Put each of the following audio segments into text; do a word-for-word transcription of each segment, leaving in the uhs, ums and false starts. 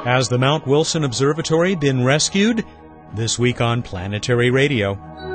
Has the Mount Wilson Observatory been rescued? This week on Planetary Radio.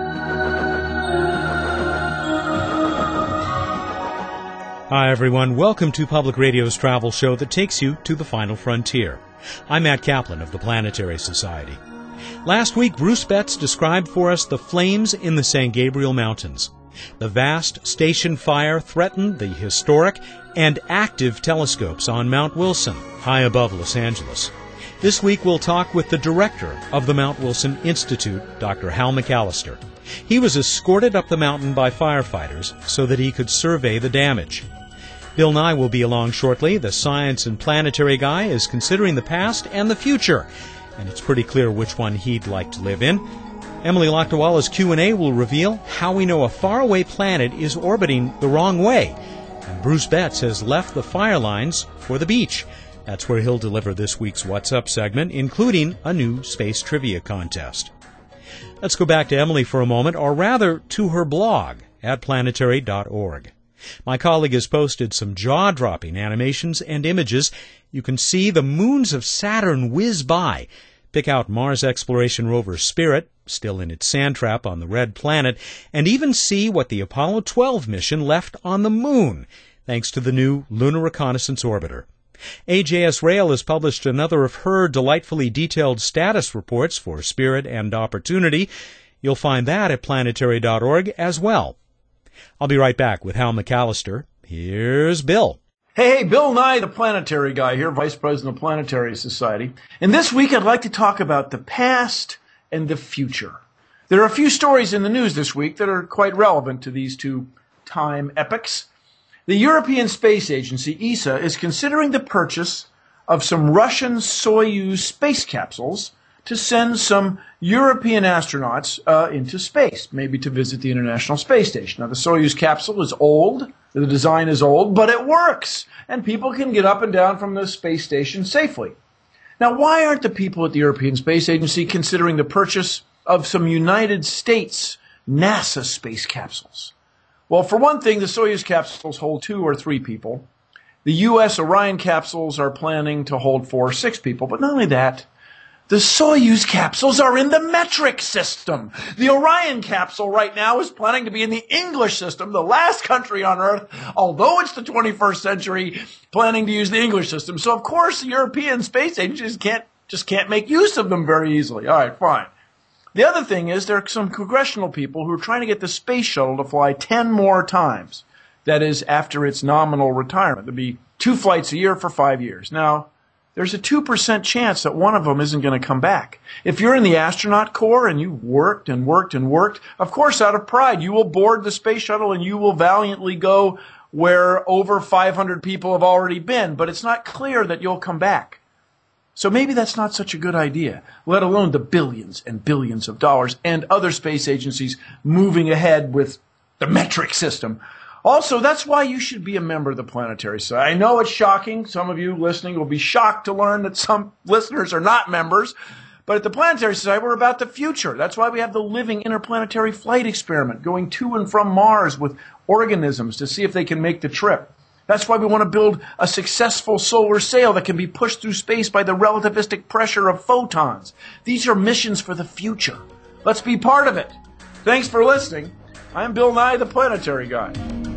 Hi everyone, welcome to Public Radio's travel show that takes you to the final frontier. I'm Matt Kaplan of the Planetary Society. Last week, Bruce Betts described for us the flames in the San Gabriel Mountains. The vast station fire threatened the historic and active telescopes on Mount Wilson, high above Los Angeles. This week we'll talk with the director of the Mount Wilson Institute, Doctor Hal McAllister. He was escorted up the mountain by firefighters so that he could survey the damage. Bill Nye will be along shortly. The science and planetary guy is considering the past and the future, and it's pretty clear which one he'd like to live in. Emily Lakdawala's Q and A will reveal how we know a faraway planet is orbiting the wrong way. And Bruce Betts has left the fire lines for the beach. That's where he'll deliver this week's What's Up segment, including a new space trivia contest. Let's go back to Emily for a moment, or rather to her blog at planetary dot org. My colleague has posted some jaw-dropping animations and images. You can see the moons of Saturn whiz by, pick out Mars exploration rover Spirit, still in its sand trap on the red planet, and even see what the Apollo twelve mission left on the moon, thanks to the new Lunar Reconnaissance Orbiter. A J S Rail has published another of her delightfully detailed status reports for Spirit and Opportunity. You'll find that at planetary dot org as well. I'll be right back with Hal McAllister. Here's Bill. Hey, hey, Bill Nye, the planetary guy here, Vice President of Planetary Society. And this week I'd like to talk about the past and the future. There are a few stories in the news this week that are quite relevant to these two time epochs. The European Space Agency, E S A, is considering the purchase of some Russian Soyuz space capsules to send some European astronauts uh, into space, maybe to visit the International Space Station. Now, the Soyuz capsule is old, the design is old, but it works, and people can get up and down from the space station safely. Now, why aren't the people at the European Space Agency considering the purchase of some United States NASA space capsules? Well, for one thing, the Soyuz capsules hold two or three people. The U S Orion capsules are planning to hold four or six people, but not only that, the Soyuz capsules are in the metric system. The Orion capsule right now is planning to be in the English system, the last country on Earth, although it's the twenty-first century, planning to use the English system. So, of course, the European space agencies can't, just can't make use of them very easily. All right, fine. The other thing is there are some congressional people who are trying to get the space shuttle to fly ten more times. That is, after its nominal retirement. There'll be two flights a year for five years. Now, there's a two percent chance that one of them isn't going to come back. If you're in the astronaut corps and you worked and worked and worked, of course, out of pride, you will board the space shuttle and you will valiantly go where over five hundred people have already been, but it's not clear that you'll come back. So maybe that's not such a good idea, let alone the billions and billions of dollars and other space agencies moving ahead with the metric system. Also, that's why you should be a member of the Planetary Society. I know it's shocking. Some of you listening will be shocked to learn that some listeners are not members. But at the Planetary Society, we're about the future. That's why we have the Living Interplanetary Flight Experiment, going to and from Mars with organisms to see if they can make the trip. That's why we want to build a successful solar sail that can be pushed through space by the relativistic pressure of photons. These are missions for the future. Let's be part of it. Thanks for listening. I'm Bill Nye, the Planetary Guy.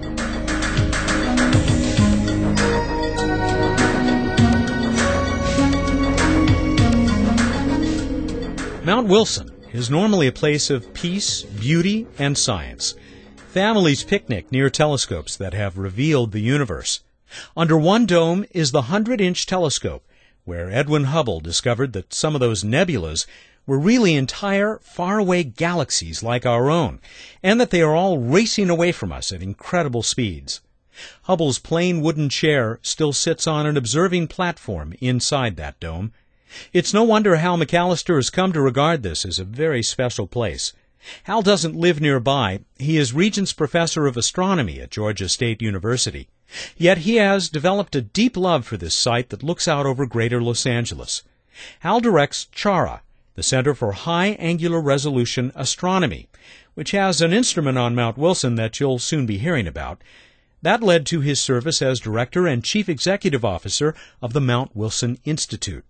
Mount Wilson is normally a place of peace, beauty, and science. Families picnic near telescopes that have revealed the universe. Under one dome is the hundred-inch telescope, where Edwin Hubble discovered that some of those nebulas were really entire, faraway galaxies like our own, and that they are all racing away from us at incredible speeds. Hubble's plain wooden chair still sits on an observing platform inside that dome. It's no wonder Hal McAllister has come to regard this as a very special place. Hal doesn't live nearby. He is Regents Professor of Astronomy at Georgia State University. Yet he has developed a deep love for this site that looks out over greater Los Angeles. Hal directs CHARA, the Center for High Angular Resolution Astronomy, which has an instrument on Mount Wilson that you'll soon be hearing about. That led to his service as Director and Chief Executive Officer of the Mount Wilson Institute.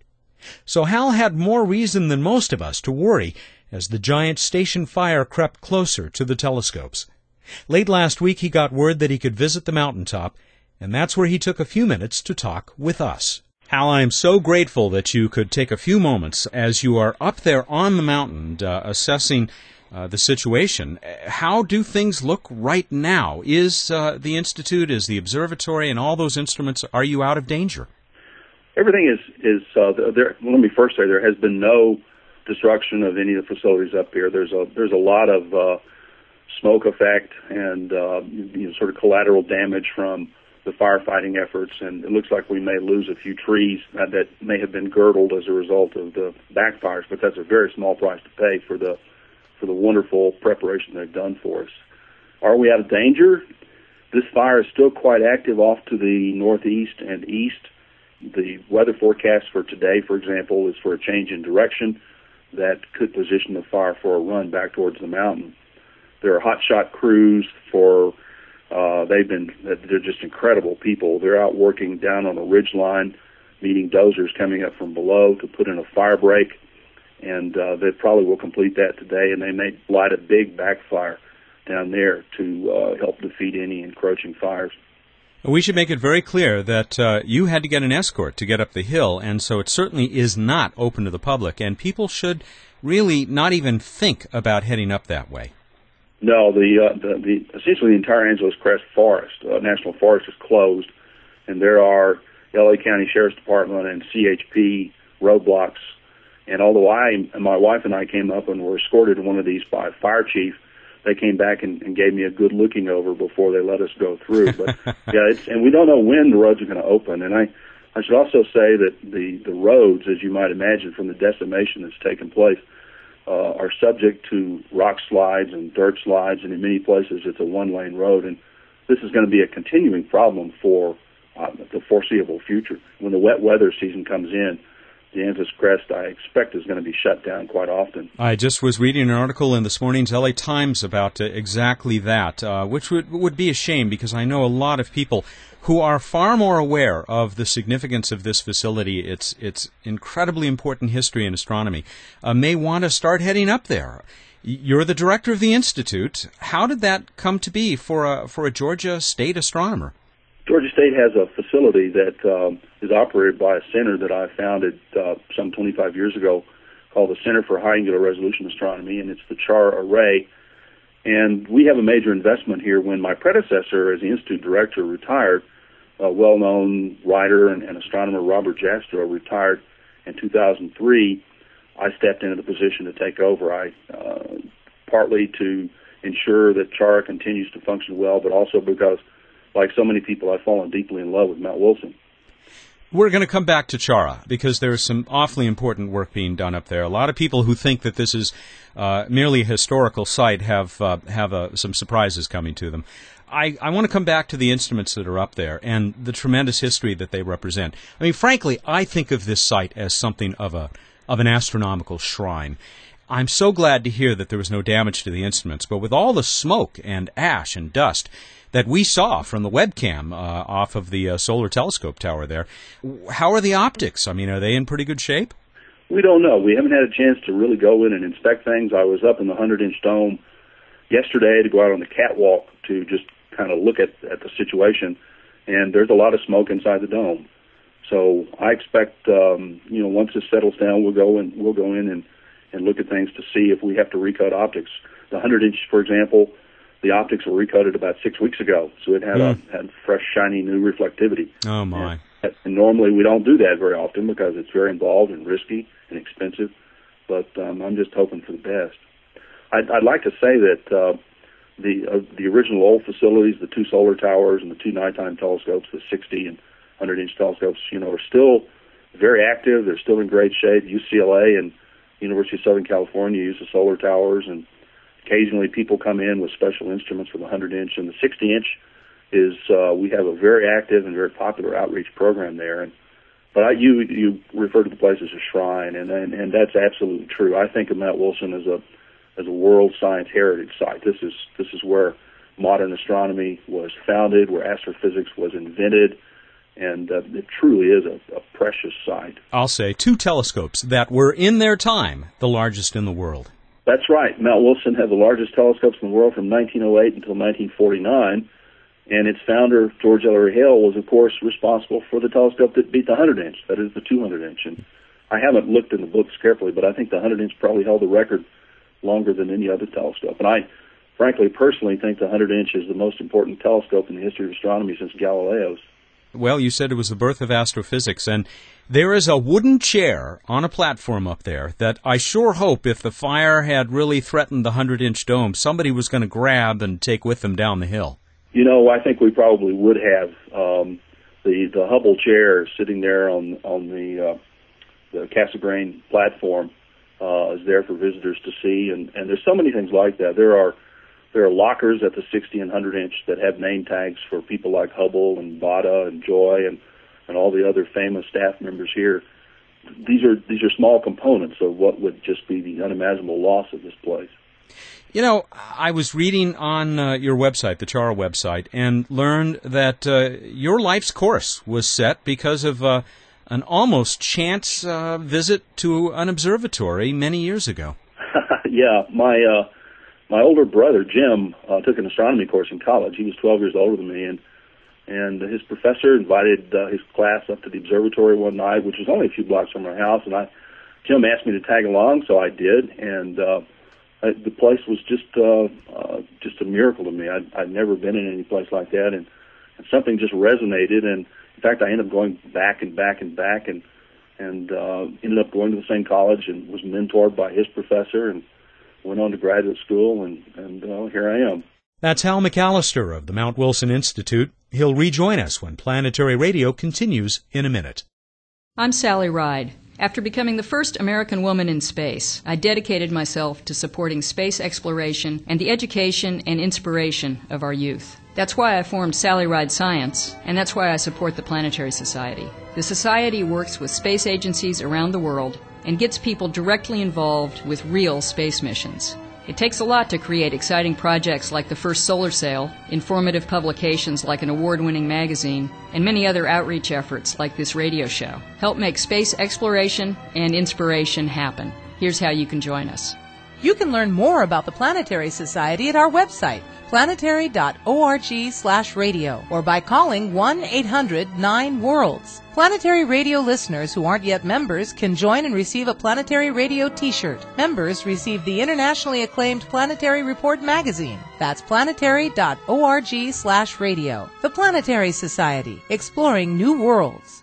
So Hal had more reason than most of us to worry as the giant station fire crept closer to the telescopes. Late last week he got word that he could visit the mountaintop, and that's where he took a few minutes to talk with us. Hal, I am so grateful that you could take a few moments as you are up there on the mountain uh, assessing uh, the situation. How do things look right now? Is uh, the Institute, is the observatory, and all those instruments, are you out of danger? Everything is, is uh, there. Well, let me first say there has been no destruction of any of the facilities up here. There's a, there's a lot of uh, smoke effect and uh, you know, sort of collateral damage from the firefighting efforts, and it looks like we may lose a few trees that may have been girdled as a result of the backfires, but that's a very small price to pay for the for the wonderful preparation they've done for us. Are we out of danger? This fire is still quite active off to the northeast and east. The weather forecast for today, for example, is for a change in direction that could position the fire for a run back towards the mountain. There are hotshot crews for Uh, they've been, they're just incredible people. They're out working down on a ridge line, meeting dozers coming up from below to put in a fire break, and uh, they probably will complete that today, and they may light a big backfire down there to uh, help defeat any encroaching fires. We should make it very clear that uh, you had to get an escort to get up the hill, and so it certainly is not open to the public, and people should really not even think about heading up that way. No, the, uh, the the essentially the entire Angeles Crest Forest, uh, National Forest, is closed, and there are L A County Sheriff's Department and C H P roadblocks. And although I, my wife and I came up and were escorted to one of these by a fire chief, they came back and, and gave me a good looking over before they let us go through. But yeah, it's, and we don't know when the roads are going to open. And I, I should also say that the the roads, as you might imagine, from the decimation that's taken place, Uh, are subject to rock slides and dirt slides, and in many places it's a one-lane road, and this is going to be a continuing problem for uh, the foreseeable future. When the wet weather season comes in, the Angeles Crest, I expect, is going to be shut down quite often. I just was reading an article in this morning's L A Times about uh, exactly that, uh, which would, would be a shame because I know a lot of people who are far more aware of the significance of this facility, its its incredibly important history in astronomy, uh, may want to start heading up there. You're the director of the Institute. How did that come to be for a, for a Georgia State astronomer? Georgia State has a facility that um, is operated by a center that I founded uh, some twenty-five years ago called the Center for High Angular Resolution Astronomy, and it's the Char Array. And we have a major investment here. When my predecessor as the Institute director retired, a well-known writer and, and astronomer Robert Jastrow retired in two thousand three, I stepped into the position to take over. I uh, partly to ensure that Chara continues to function well, but also because, like so many people, I've fallen deeply in love with Mount Wilson. We're going to come back to Chara because there is some awfully important work being done up there. A lot of people who think that this is uh, merely a historical site have uh, have uh, some surprises coming to them. I, I want to come back to the instruments that are up there and the tremendous history that they represent. I mean, frankly, I think of this site as something of a of an astronomical shrine. I'm so glad to hear that there was no damage to the instruments, but with all the smoke and ash and dust that we saw from the webcam uh, off of the uh, solar telescope tower there, how are the optics? I mean, are they in pretty good shape? We don't know. We haven't had a chance to really go in and inspect things. I was up in the hundred-inch dome yesterday to go out on the catwalk to just kind of look at, at the situation, and there's a lot of smoke inside the dome. So I expect, um, you know, once this settles down, we'll go and we'll go in and, and look at things to see if we have to recut optics. The hundred-inch, for example, the optics were recutted about six weeks ago, so it had mm. a had fresh, shiny, new reflectivity. Oh my! And, and normally we don't do that very often because it's very involved and risky and expensive. But um, I'm just hoping for the best. I'd, I'd like to say that. Uh, The uh, the original old facilities, the two solar towers and the two nighttime telescopes, the sixty and hundred-inch telescopes, you know, are still very active. They're still in great shape. U C L A and University of Southern California use the solar towers, and occasionally people come in with special instruments for the hundred-inch. And the sixty-inch is uh, we have a very active and very popular outreach program there. And but I, you you refer to the place as a shrine, and, and and that's absolutely true. I think of Mount Wilson as a as a World Science Heritage Site. This is this is where modern astronomy was founded, where astrophysics was invented, and uh, it truly is a, a precious sight. I'll say two telescopes that were, in their time, the largest in the world. That's right. Mount Wilson had the largest telescopes in the world from nineteen oh eight until nineteen forty-nine, and its founder, George Ellery Hale, was, of course, responsible for the telescope that beat the one hundred inch, that is the two hundred inch. And I haven't looked in the books carefully, but I think the one hundred inch probably held the record longer than any other telescope. And I, frankly, personally think the one hundred inch is the most important telescope in the history of astronomy since Galileo's. Well, you said it was the birth of astrophysics, and there is a wooden chair on a platform up there that I sure hope if the fire had really threatened the one hundred inch dome, somebody was going to grab and take with them down the hill. You know, I think we probably would have. Um, the the Hubble chair sitting there on on the uh, the Cassegrain platform uh, is there for visitors to see, and, and there's so many things like that. There are there are lockers at the sixty and one hundred inch that have name tags for people like Hubble and Baade and Joy and and all the other famous staff members here. These are these are small components of what would just be the unimaginable loss of this place. You know, I was reading on uh, your website, the Chara website, and learned that uh, your life's course was set because of uh, an almost chance uh, visit to an observatory many years ago. Yeah, my uh, my older brother, Jim, uh, took an astronomy course in college. He was twelve years older than me, and and his professor invited uh, his class up to the observatory one night, which was only a few blocks from our house, and I Jim asked me to tag along, so I did, and uh, I, the place was just uh, uh, just a miracle to me. I'd, I'd never been in any place like that, and, and something just resonated, and in fact, I ended up going back and back and back, and and uh, ended up going to the same college and was mentored by his professor, and went on to graduate school, and, and uh, here I am. That's Hal McAllister of the Mount Wilson Institute. He'll rejoin us when Planetary Radio continues in a minute. I'm Sally Ride. After becoming the first American woman in space, I dedicated myself to supporting space exploration and the education and inspiration of our youth. That's why I formed Sally Ride Science, and that's why I support the Planetary Society. The Society works with space agencies around the world and gets people directly involved with real space missions. It takes a lot to create exciting projects like the first solar sail, informative publications like an award-winning magazine, and many other outreach efforts like this radio show. Help make space exploration and inspiration happen. Here's how you can join us. You can learn more about the Planetary Society at our website, planetary dot org slash radio, or by calling one eight hundred nine worlds. Planetary Radio listeners who aren't yet members can join and receive a Planetary Radio t-shirt. Members receive the internationally acclaimed Planetary Report magazine. That's planetary dot org slash radio. The Planetary Society, exploring new worlds.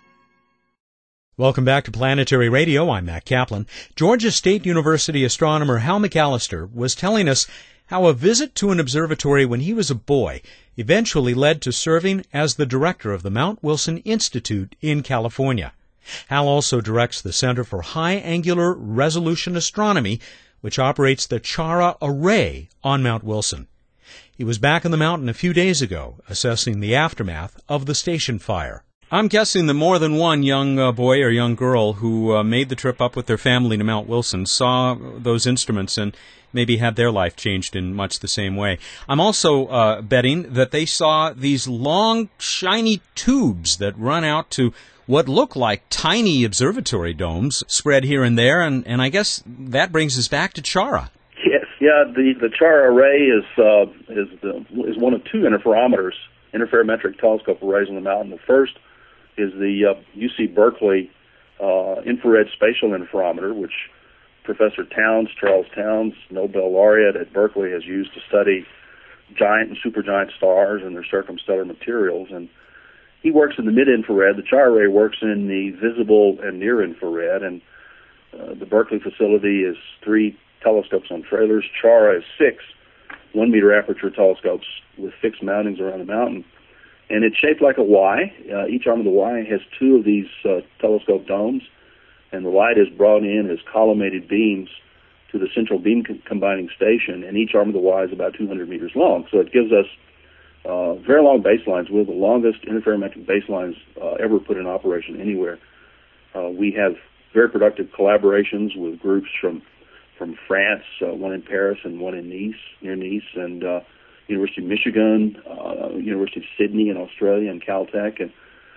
Welcome back to Planetary Radio. I'm Matt Kaplan. Georgia State University astronomer Hal McAllister was telling us how a visit to an observatory when he was a boy eventually led to serving as the director of the Mount Wilson Institute in California. Hal also directs the Center for High Angular Resolution Astronomy, which operates the Chara Array on Mount Wilson. He was back in the mountain a few days ago, assessing the aftermath of the station fire. I'm guessing that more than one young uh, boy or young girl who uh, made the trip up with their family to Mount Wilson saw those instruments and maybe had their life changed in much the same way. I'm also uh, betting that they saw these long, shiny tubes that run out to what look like tiny observatory domes spread here and there, and, and I guess that brings us back to Chara. Yes, yeah, the, the Chara Array is, uh, is, the, is one of two interferometers, interferometric telescope arrays on the mountain. The first is the uh, U C Berkeley uh, infrared spatial interferometer, which Professor Towns, Charles Towns, Nobel laureate at Berkeley, has used to study giant and supergiant stars and their circumstellar materials. And he works in the mid-infrared. The Chara Array works in the visible and near-infrared. And uh, the Berkeley facility is three telescopes on trailers. Chara is six one-meter aperture telescopes with fixed mountings around the mountain. And it's shaped like a Y. Uh, each arm of the Y has two of these uh, telescope domes, and the light is brought in as collimated beams to the central beam co- combining station, and each arm of the Y is about two hundred meters long. So it gives us uh, very long baselines, one of the longest interferometric baselines uh, ever put in operation anywhere. Uh, we have very productive collaborations with groups from from France, uh, one in Paris and one in Nice, near Nice, and uh, University of Michigan, uh, University of Sydney in Australia, and Caltech, and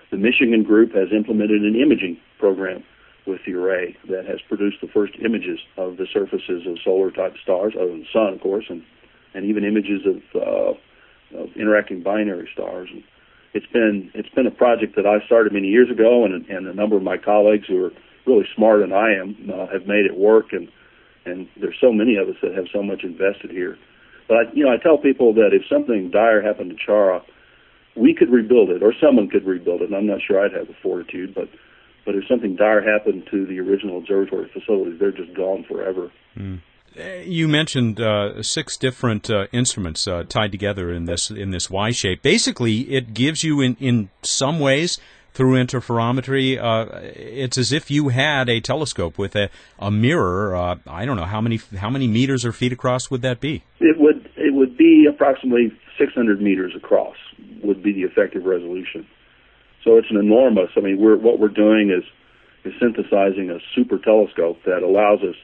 the Michigan group has implemented an imaging program with the array that has produced the first images of the surfaces of solar-type stars, other than the sun, of course, and, and even images of, uh, of interacting binary stars. And it's been it's been a project that I started many years ago, and, and a number of my colleagues who are really smarter than I am uh, have made it work, and, and there's so many of us that have so much invested here. But, I, you know, I tell people that if something dire happened to Chara, we could rebuild it, or someone could rebuild it, and I'm not sure I'd have the fortitude, but but if something dire happened to the original observatory facilities, they're just gone forever. Mm. You mentioned uh, six different uh, instruments uh, tied together in this in this Y shape. Basically, it gives you, in, in some ways, through interferometry, uh, it's as if you had a telescope with a, a mirror. Uh, I don't know how many how many meters or feet across would that be? It would it would be approximately six hundred meters across would be the effective resolution. So it's an enormous. I mean, we're what we're doing is is synthesizing a super telescope that allows us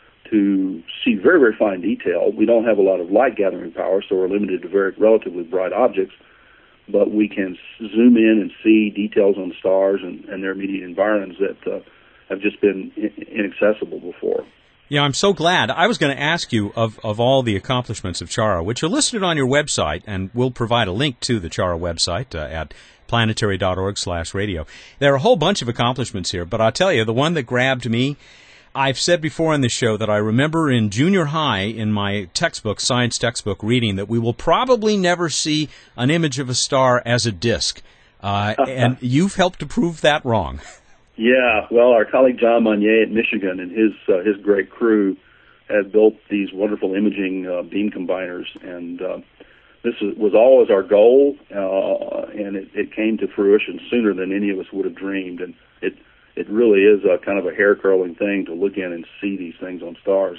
to see very, very fine detail. We don't have a lot of light gathering power, so we're limited to very relatively bright objects, but we can zoom in and see details on stars and, and their immediate environs that uh, have just been inaccessible before. Yeah, I'm so glad. I was going to ask you of, of all the accomplishments of Chara, which are listed on your website, and we'll provide a link to the Chara website uh, at planetary.org slash radio. There are a whole bunch of accomplishments here, but I'll tell you, the one that grabbed me, I've said before on this show that I remember in junior high in my textbook, science textbook reading, that we will probably never see an image of a star as a disk. Uh, and you've helped to prove that wrong. Yeah, well, our colleague John Monnier at Michigan and his uh, his great crew have built these wonderful imaging uh, beam combiners, and uh, this is, was always our goal, uh, and it, it came to fruition sooner than any of us would have dreamed. And it it really is a kind of a hair-curling thing to look in and see these things on stars.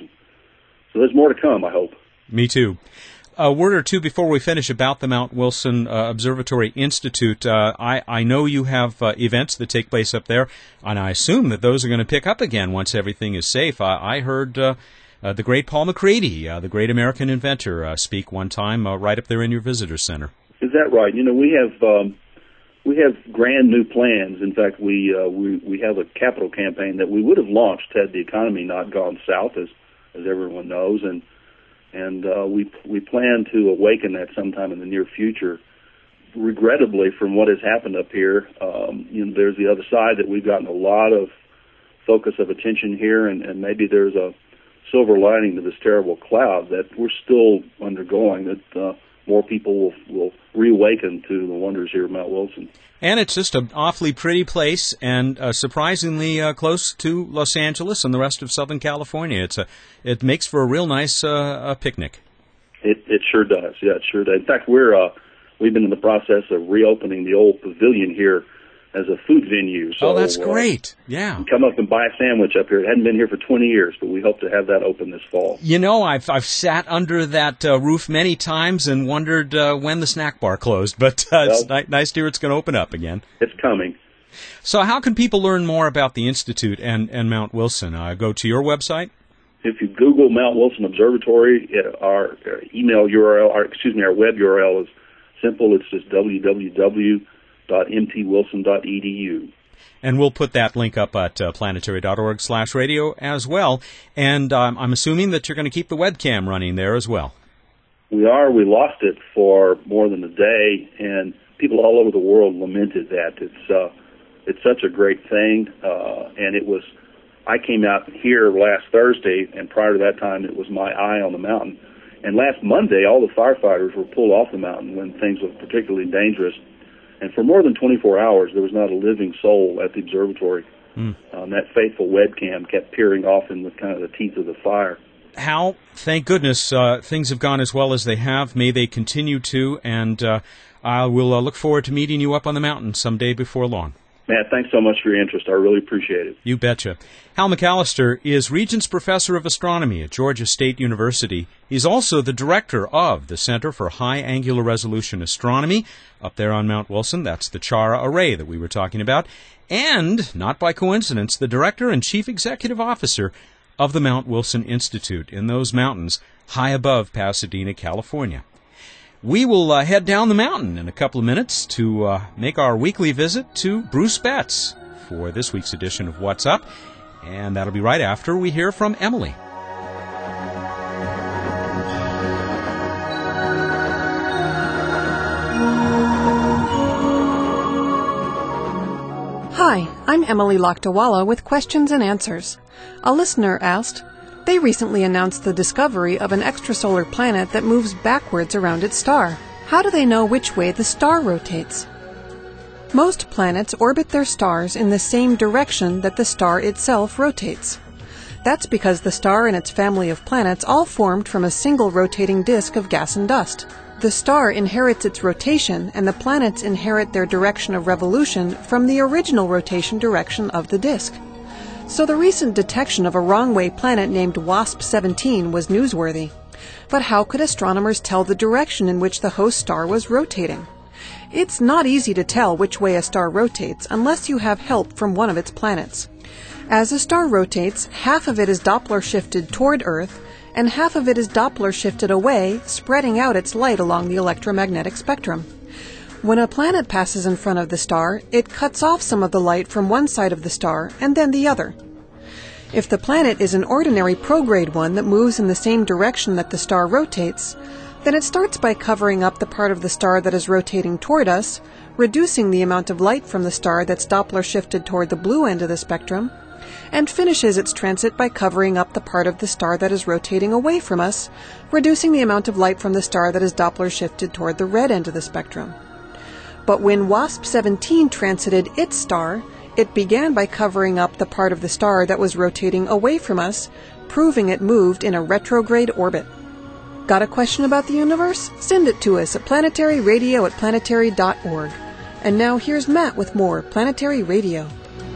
So there's more to come, I hope. Me too. A word or two before we finish about the Mount Wilson uh, Observatory Institute. Uh, I, I know you have uh, events that take place up there, and I assume that those are going to pick up again once everything is safe. I, I heard uh, uh, the great Paul McCready, uh, the great American inventor, uh, speak one time uh, right up there in your visitor center. Is that right? You know, we have um, we have grand new plans. In fact, we uh, we we have a capital campaign that we would have launched had the economy not gone south, as as everyone knows, and. And uh, we we plan to awaken that sometime in the near future. Regrettably, from what has happened up here, um, you know, there's the other side that we've gotten a lot of focus of attention here, and, and maybe there's a silver lining to this terrible cloud that we're still undergoing, that uh, more people will, will reawaken to the wonders here at Mount Wilson. And it's just an awfully pretty place, and uh, surprisingly uh, close to Los Angeles and the rest of Southern California. It's a, it makes for a real nice uh, picnic. It it sure does. Yeah, it sure does. In fact, we're uh, we've been in the process of reopening the old pavilion here as a food venue. So, oh, that's great. Uh, yeah. Come up and buy a sandwich up here. It hadn't been here for twenty years, but we hope to have that open this fall. You know, I've I've sat under that uh, roof many times and wondered uh, when the snack bar closed, but uh, well, it's ni- nice to hear it's going to open up again. It's coming. So how can people learn more about the Institute and, and Mount Wilson? Uh, go to your website? If you Google Mount Wilson Observatory, our email U R L, or excuse me, our web U R L is simple. It's just w w w dot m t wilson dot e d u. And we'll put that link up at uh, planetary.org slash radio as well. And um, I'm assuming that you're going to keep the webcam running there as well. We are. We lost it for more than a day, and people all over the world lamented that. It's uh, it's such a great thing, uh, and it was. I came out here last Thursday, and prior to that time, it was my eye on the mountain. And last Monday, all the firefighters were pulled off the mountain when things looked particularly dangerous. And for more than twenty-four hours, there was not a living soul at the observatory. Mm. Um, that faithful webcam kept peering off in the kind of the teeth of the fire. Hal, thank goodness uh, things have gone as well as they have. May they continue to, and uh, I will uh, look forward to meeting you up on the mountain someday before long. Matt, thanks so much for your interest. I really appreciate it. You betcha. Hal McAllister is Regents Professor of Astronomy at Georgia State University. He's also the director of the Center for High Angular Resolution Astronomy up there on Mount Wilson. That's the Chara array that we were talking about. And, not by coincidence, the director and chief executive officer of the Mount Wilson Institute in those mountains high above Pasadena, California. We will uh, head down the mountain in a couple of minutes to uh, make our weekly visit to Bruce Betts for this week's edition of What's Up, and that'll be right after we hear from Emily. Hi, I'm Emily Lakdawala with Questions and Answers. A listener asked, they recently announced the discovery of an extrasolar planet that moves backwards around its star. How do they know which way the star rotates? Most planets orbit their stars in the same direction that the star itself rotates. That's because the star and its family of planets all formed from a single rotating disk of gas and dust. The star inherits its rotation, and the planets inherit their direction of revolution from the original rotation direction of the disk. So the recent detection of a wrong-way planet named WASP seventeen was newsworthy. But how could astronomers tell the direction in which the host star was rotating? It's not easy to tell which way a star rotates unless you have help from one of its planets. As a star rotates, half of it is Doppler shifted toward Earth, and half of it is Doppler shifted away, spreading out its light along the electromagnetic spectrum. When a planet passes in front of the star, it cuts off some of the light from one side of the star and then the other. If the planet is an ordinary prograde one that moves in the same direction that the star rotates, then it starts by covering up the part of the star that is rotating toward us, reducing the amount of light from the star that's Doppler shifted toward the blue end of the spectrum, and finishes its transit by covering up the part of the star that is rotating away from us, reducing the amount of light from the star that is Doppler shifted toward the red end of the spectrum. But when WASP seventeen transited its star, it began by covering up the part of the star that was rotating away from us, proving it moved in a retrograde orbit. Got a question about the universe? Send it to us at planetaryradio at planetary dot org. And now here's Matt with more Planetary Radio.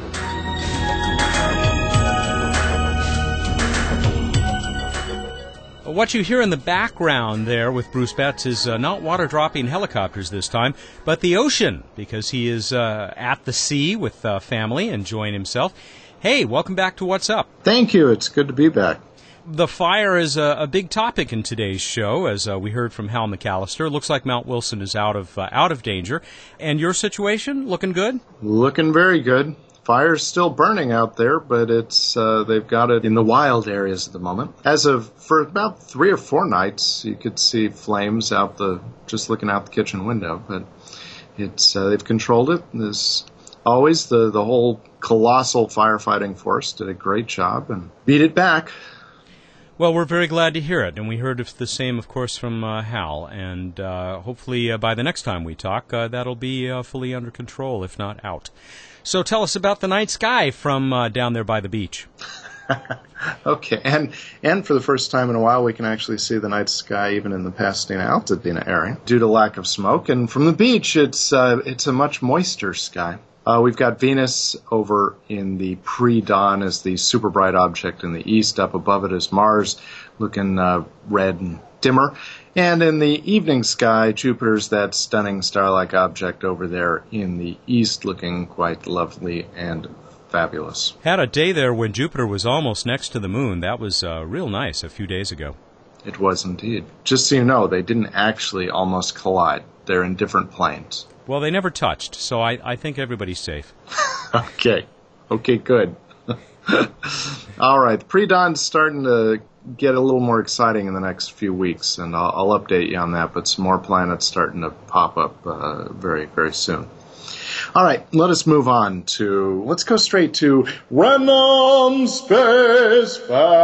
What you hear in the background there with Bruce Betts is uh, not water-dropping helicopters this time, but the ocean, because he is uh, at the sea with uh, family, enjoying himself. Hey, welcome back to What's Up. Thank you. It's good to be back. The fire is a, a big topic in today's show, as uh, we heard from Hal McAllister. Looks like Mount Wilson is out of uh, out of danger. And your situation, looking good? Looking very good. Fire's still burning out there, but it's uh, they've got it in the wild areas at the moment. As of for about three or four nights, you could see flames out the just looking out the kitchen window. But it's uh, they've controlled it. As always, the the whole colossal firefighting force did a great job and beat it back. Well, we're very glad to hear it, and we heard the same, of course, from uh, Hal. And uh, hopefully, uh, by the next time we talk, uh, that'll be uh, fully under control, if not out. So tell us about the night sky from uh, down there by the beach. Okay, and and for the first time in a while, we can actually see the night sky even in the Pasadena Altadena area due to lack of smoke. And from the beach, it's uh, it's a much moister sky. Uh, we've got Venus over in the pre-dawn as the super bright object in the east. Up above it is Mars, looking uh, red and dimmer. And in the evening sky, Jupiter's that stunning star-like object over there in the east, looking quite lovely and fabulous. Had a day there when Jupiter was almost next to the moon. That was uh, real nice a few days ago. It was indeed. Just so you know, they didn't actually almost collide. They're in different planes. Well, they never touched, so I, I think everybody's safe. Okay. Okay, good. All right. The pre-dawn's starting to get a little more exciting in the next few weeks, and I'll, I'll update you on that, but some more planets starting to pop up uh, very, very soon. All right, let us move on to, let's go straight to Random Space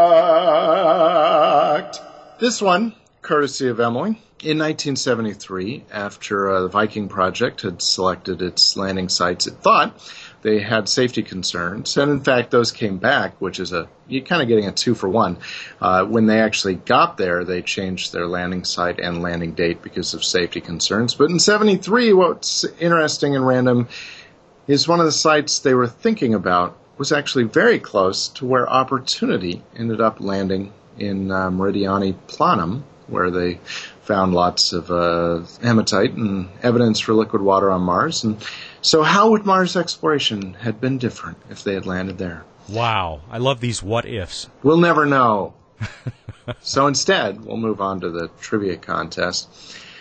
Fact. This one, courtesy of Emily. In nineteen seventy-three, after uh, the Viking project had selected its landing sites, it thought they had safety concerns. And in fact, those came back, which is a, you're kind of getting a two for one. Uh, when they actually got there, they changed their landing site and landing date because of safety concerns. But in seventy-three, what's interesting and random is one of the sites they were thinking about was actually very close to where Opportunity ended up landing in uh, Meridiani Planum, where they found lots of uh, hematite and evidence for liquid water on Mars. And so how would Mars exploration have been different if they had landed there? Wow. I love these what-ifs. We'll never know. So instead, we'll move on to the trivia contest.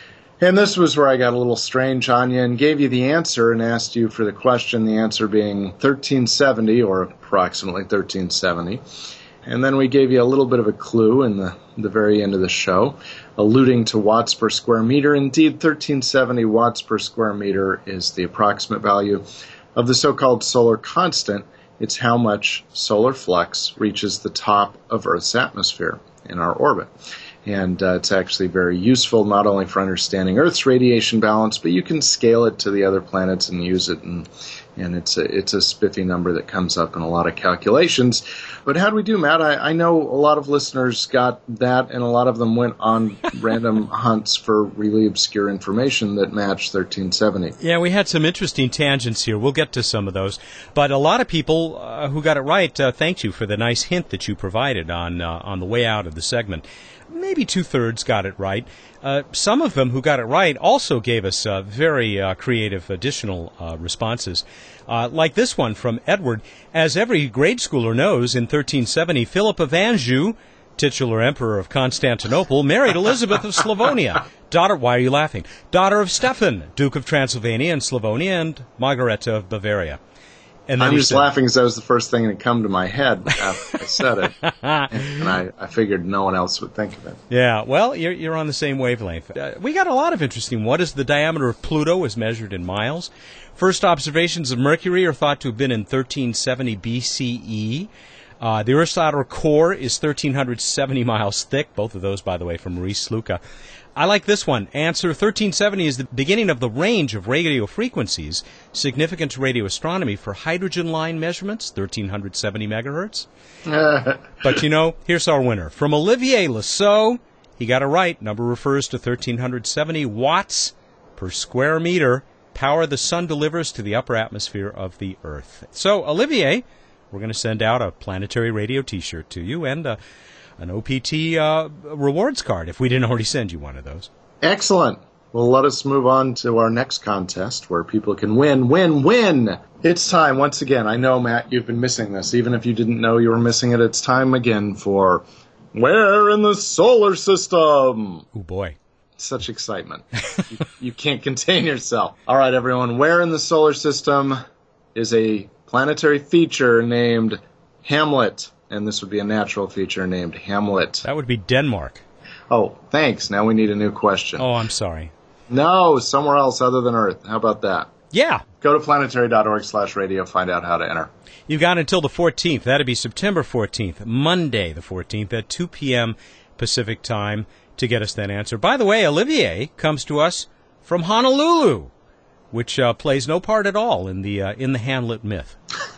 And this was where I got a little strange on you and gave you the answer and asked you for the question, the answer being thirteen seventy, or approximately thirteen seventy. And then we gave you a little bit of a clue in the, the very end of the show, alluding to watts per square meter. Indeed, thirteen seventy watts per square meter is the approximate value of the so-called solar constant. It's how much solar flux reaches the top of Earth's atmosphere in our orbit. And uh, it's actually very useful not only for understanding Earth's radiation balance, but you can scale it to the other planets and use it. And, and it's a, it's a spiffy number that comes up in a lot of calculations. But how do we do, Matt? I, I know a lot of listeners got that, and a lot of them went on random hunts for really obscure information that matched thirteen seventy. Yeah, we had some interesting tangents here. We'll get to some of those. But a lot of people uh, who got it right uh, thanked you for the nice hint that you provided on uh, on the way out of the segment. Maybe two-thirds got it right. Uh, some of them who got it right also gave us uh, very uh, creative additional uh, responses, uh, like this one from Edward. As every grade schooler knows, in thirteen seventy, Philip of Anjou, titular emperor of Constantinople, married Elizabeth of Slavonia, daughter, why are you laughing? Daughter of Stefan, Duke of Transylvania and Slavonia, and Margareta of Bavaria. And then I'm just said, laughing because that was the first thing that came to my head after I said it, and I, I figured no one else would think of it. Yeah, well, you're, you're on the same wavelength. Uh, we got a lot of interesting. What is the diameter of Pluto is measured in miles. First observations of Mercury are thought to have been in thirteen seventy B C E. Uh, the Earth's outer core is one thousand three hundred seventy miles thick. Both of those, by the way, from Maurice Luca. I like this one. Answer, thirteen seventy is the beginning of the range of radio frequencies significant to radio astronomy for hydrogen line measurements, one thousand three hundred seventy megahertz. But, you know, here's our winner. From Olivier Lasso, he got it right. Number refers to one thousand three hundred seventy watts per square meter, power the sun delivers to the upper atmosphere of the Earth. So, Olivier, we're going to send out a Planetary Radio T-shirt to you and uh, an O P T uh, rewards card, if we didn't already send you one of those. Excellent. Well, let us move on to our next contest where people can win, win, win. It's time, once again. I know, Matt, you've been missing this. Even if you didn't know you were missing it, it's time again for Where in the Solar System? Oh, boy. Such excitement. you, you can't contain yourself. All right, everyone. Where in the Solar System is a planetary feature named Hamlet? And this would be a natural feature named Hamlet. That would be Denmark. Oh, thanks. Now we need a new question. Oh, I'm sorry. No, somewhere else other than Earth. How about that? Yeah. Go to planetary.org slash radio, find out how to enter. You've got until the fourteenth. That'd be September fourteenth, Monday the fourteenth at two p.m. Pacific time to get us that answer. By the way, Olivier comes to us from Honolulu, which uh, plays no part at all in the uh, in the Hamlet myth.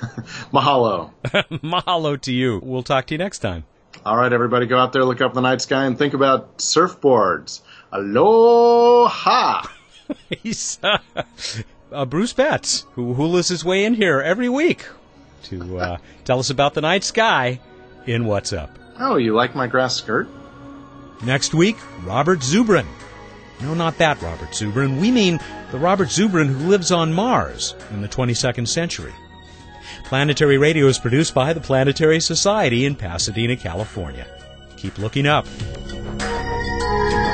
Mahalo. Mahalo to you. We'll talk to you next time. All right, everybody, go out there, look up the night sky, and think about surfboards. Aloha! He's uh, uh, Bruce Betts, who hoolas his way in here every week to uh, tell us about the night sky in What's Up. Oh, you like my grass skirt? Next week, Robert Zubrin. No, not that Robert Zubrin. We mean the Robert Zubrin who lives on Mars in the twenty-second century. Planetary Radio is produced by the Planetary Society in Pasadena, California. Keep looking up.